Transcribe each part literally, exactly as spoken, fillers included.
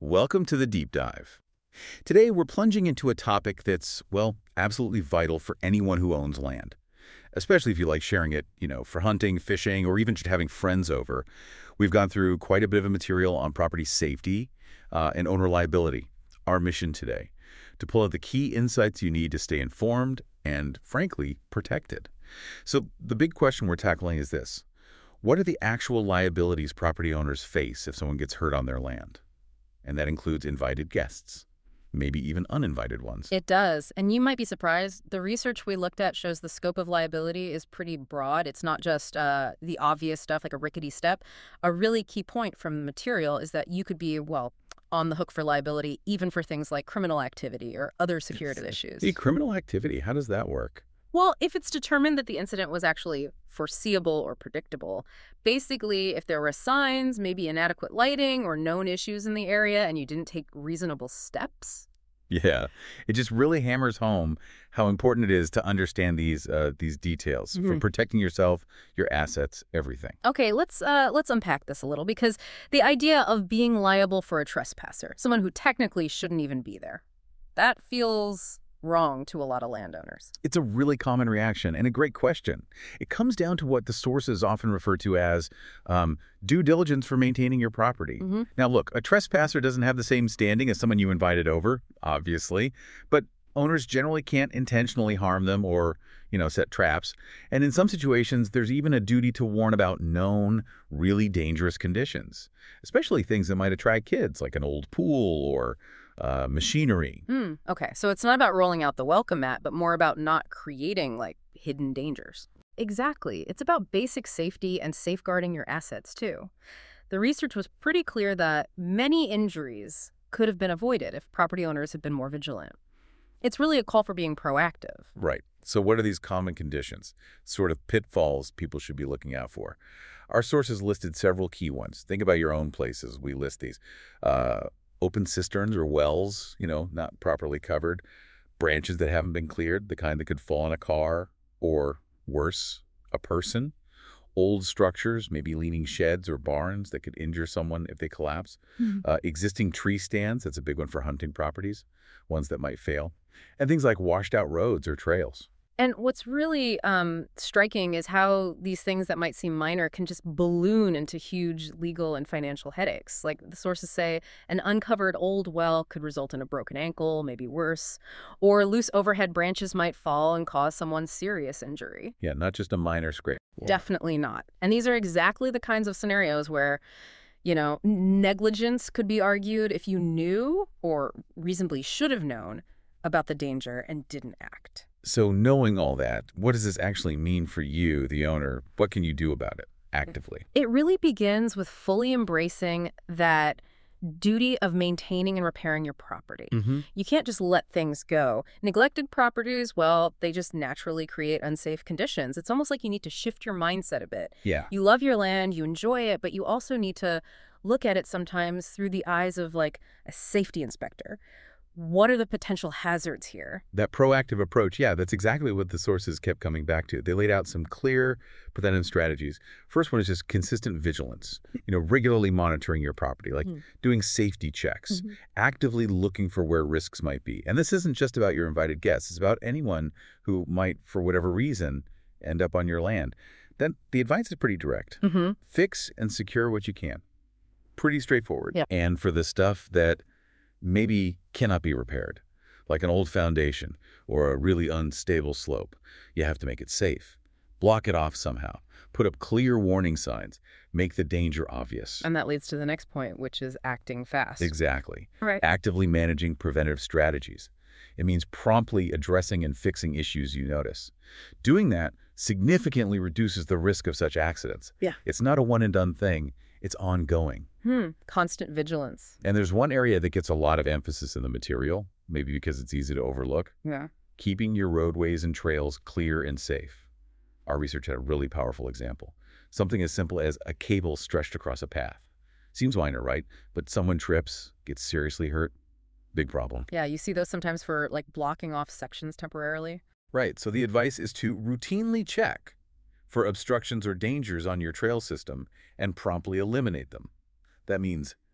Welcome to the Deep Dive. Today, we're plunging into a topic that's, well, absolutely vital for anyone who owns land, especially if you like sharing it, you know, for hunting, fishing, or even just having friends over. We've gone through quite a bit of material on property safety uh, and owner liability. Our mission today, to pull out the key insights you need to stay informed and, frankly, protected. So the big question we're tackling is this. What are the actual liabilities property owners face if someone gets hurt on their land? And that includes invited guests, maybe even uninvited ones. It does. And you might be surprised. The research we looked at shows the scope of liability is pretty broad. It's not just uh, the obvious stuff like a rickety step. A really key point from the material is that you could be, well, on the hook for liability even for things like criminal activity or other security issues. The criminal activity, how does that work? Well, if it's determined that the incident was actually foreseeable or predictable, basically if there were signs, maybe inadequate lighting or known issues in the area and you didn't take reasonable steps. Yeah, it just really hammers home how important it is to understand these uh, these details Mm-hmm. for protecting yourself, your assets, everything. Okay, let's uh, let's unpack this a little because the idea of being liable for a trespasser, someone who technically shouldn't even be there, that feels wrong to a lot of landowners. It's a really common reaction and a great question. It comes down to what the sources often refer to as um, due diligence for maintaining your property. Mm-hmm. Now, look, a trespasser doesn't have the same standing as someone you invited over, obviously, but owners generally can't intentionally harm them or, you know, set traps. And in some situations, there's even a duty to warn about known, really dangerous conditions, especially things that might attract kids, like an old pool or uh, machinery. Mm, okay, so it's not about rolling out the welcome mat, but more about not creating, like, hidden dangers. Exactly. It's about basic safety and safeguarding your assets, too. The research was pretty clear that many injuries could have been avoided if property owners had been more vigilant. It's really a call for being proactive. Right. So what are these common conditions, sort of pitfalls people should be looking out for? Our sources listed several key ones. Think about your own places. We list these. Uh, open cisterns or wells, you know, not properly covered. Branches that haven't been cleared, the kind that could fall on a car or, worse, a person. Old structures, maybe leaning sheds or barns that could injure someone if they collapse. Mm-hmm. Uh, existing tree stands, that's a big one for hunting properties, ones that might fail. And things like washed out roads or trails. And what's really um, striking is how these things that might seem minor can just balloon into huge legal and financial headaches. Like the sources say, an uncovered old well could result in a broken ankle, maybe worse, or loose overhead branches might fall and cause someone serious injury. Yeah, not just a minor scrape. Definitely not. And these are exactly the kinds of scenarios where, you know, negligence could be argued if you knew or reasonably should have known about the danger and didn't act. So knowing all that, what does this actually mean for you, the owner? What can you do about it actively? It really begins with fully embracing that duty of maintaining and repairing your property. Mm-hmm. You can't just let things go. Neglected properties, well, they just naturally create unsafe conditions. It's almost like you need to shift your mindset a bit. Yeah. You love your land, you enjoy it, but you also need to look at it sometimes through the eyes of like a safety inspector. What are the potential hazards here? That proactive approach, yeah, that's exactly what the sources kept coming back to. They laid out some clear preventive strategies. First one is just consistent vigilance, you know, regularly monitoring your property, like Mm. doing safety checks, Mhm. actively looking for where risks might be. And this isn't just about your invited guests. It's about anyone who might, for whatever reason, end up on your land. Then the advice is pretty direct. Mm-hmm. Fix and secure what you can. Pretty straightforward. Yeah. And for the stuff that maybe cannot be repaired, like an old foundation or a really unstable slope, you have to make it safe. Block it off somehow. Put up clear warning signs. Make the danger obvious. And that leads to the next point, which is acting fast. Exactly. Right. Actively managing preventative strategies. It means promptly addressing and fixing issues you notice. Doing that significantly reduces the risk of such accidents. Yeah. It's not a one-and-done thing. It's ongoing. Hmm. Constant vigilance. And there's one area that gets a lot of emphasis in the material, maybe because it's easy to overlook. Yeah. Keeping your roadways and trails clear and safe. Our research had a really powerful example. Something as simple as a cable stretched across a path. Seems minor, right? But someone trips, gets seriously hurt. Big problem. Yeah, you see those sometimes for like blocking off sections temporarily. Right, so the advice is to routinely check for obstructions or dangers on your trail system and promptly eliminate them. That means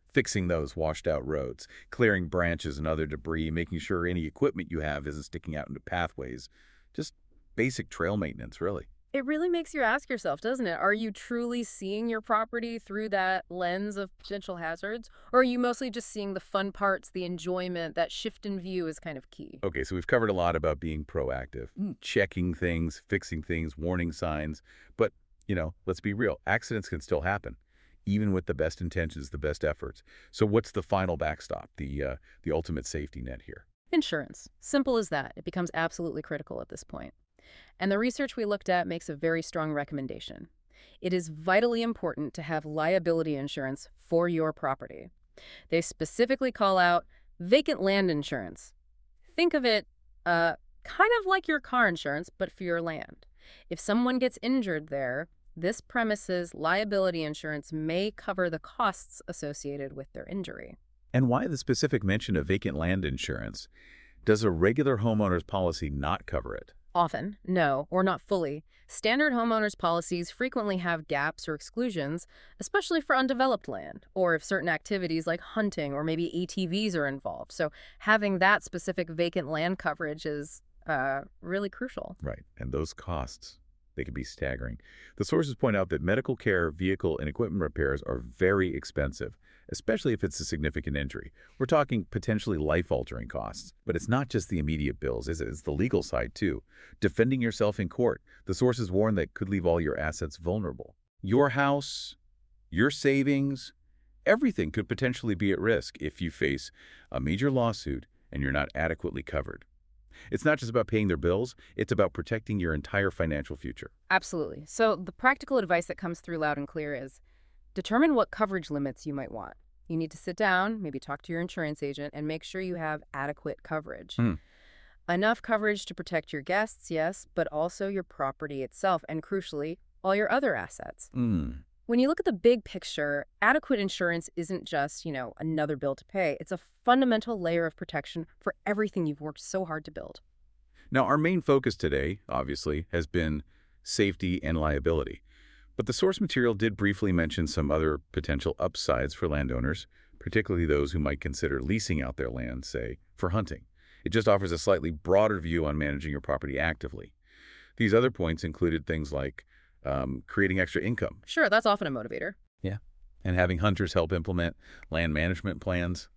fixing those washed out roads, clearing branches and other debris, making sure any equipment you have isn't sticking out into pathways. Just basic trail maintenance, really. It really makes you ask yourself, doesn't it? Are you truly seeing your property through that lens of potential hazards? Or are you mostly just seeing the fun parts, the enjoyment, that shift in view is kind of key? Okay, so we've covered a lot about being proactive, Mm. checking things, fixing things, warning signs. But, you know, let's be real, accidents can still happen, even with the best intentions, the best efforts. So what's the final backstop, the, uh, the ultimate safety net here? Insurance. Simple as that. It becomes absolutely critical at this point. And the research we looked at makes a very strong recommendation. It is vitally important to have liability insurance for your property. They specifically call out vacant land insurance. Think of it uh, kind of like your car insurance, but for your land. If someone gets injured there, this premise's liability insurance may cover the costs associated with their injury. And why the specific mention of vacant land insurance? Does a regular homeowner's policy not cover it? Often, no, or not fully. Standard homeowners' policies frequently have gaps or exclusions, especially for undeveloped land, or if certain activities like hunting or maybe A T Vs are involved. So having that specific vacant land coverage is uh, really crucial. Right, and those costs, they can be staggering. The sources point out that medical care, vehicle, and equipment repairs are very expensive, especially if it's a significant injury. We're talking potentially life-altering costs. But it's not just the immediate bills, is it? It's the legal side, too. Defending yourself in court. The sources warn that could leave all your assets vulnerable. Your house, your savings, everything could potentially be at risk if you face a major lawsuit and you're not adequately covered. It's not just about paying their bills, it's about protecting your entire financial future. Absolutely. So the practical advice that comes through loud and clear is determine what coverage limits you might want. You need to sit down, maybe talk to your insurance agent, and make sure you have adequate coverage. Hmm. Enough coverage to protect your guests, yes, but also your property itself, and crucially, all your other assets. Mm. When you look at the big picture, adequate insurance isn't just, you know, another bill to pay. It's a fundamental layer of protection for everything you've worked so hard to build. Now, our main focus today, obviously, has been safety and liability. But the source material did briefly mention some other potential upsides for landowners, particularly those who might consider leasing out their land, say, for hunting. It just offers a slightly broader view on managing your property actively. These other points included things like um, creating extra income. Sure, that's often a motivator. Yeah. And having hunters help implement land management plans,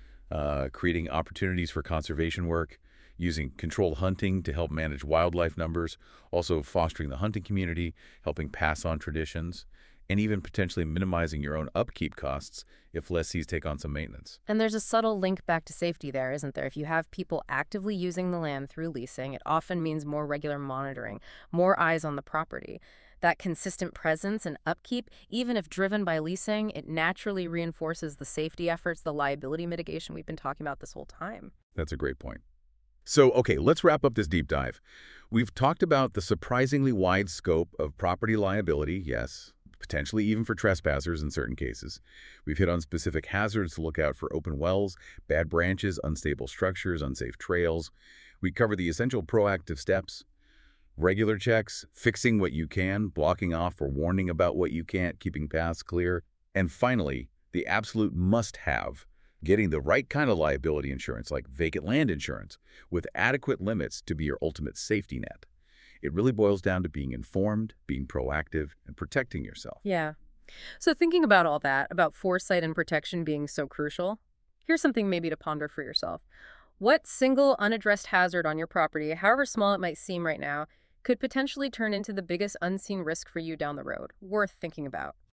uh, creating opportunities for conservation work, using controlled hunting to help manage wildlife numbers, also fostering the hunting community, helping pass on traditions, and even potentially minimizing your own upkeep costs if lessees take on some maintenance. And there's a subtle link back to safety there, isn't there? If you have people actively using the land through leasing, it often means more regular monitoring, more eyes on the property. That consistent presence and upkeep, even if driven by leasing, it naturally reinforces the safety efforts, the liability mitigation we've been talking about this whole time. That's a great point. So, okay, let's wrap up this deep dive. We've talked about the surprisingly wide scope of property liability, yes, potentially even for trespassers in certain cases. We've hit on specific hazards to look out for: open wells, bad branches, unstable structures, unsafe trails. We covered the essential proactive steps: regular checks, fixing what you can, blocking off or warning about what you can't, keeping paths clear. And finally, the absolute must-have: getting the right kind of liability insurance, like vacant land insurance, with adequate limits to be your ultimate safety net. It really boils down to being informed, being proactive, and protecting yourself. Yeah. So thinking about all that, about foresight and protection being so crucial, here's something maybe to ponder for yourself. What single unaddressed hazard on your property, however small it might seem right now, could potentially turn into the biggest unseen risk for you down the road? Worth thinking about.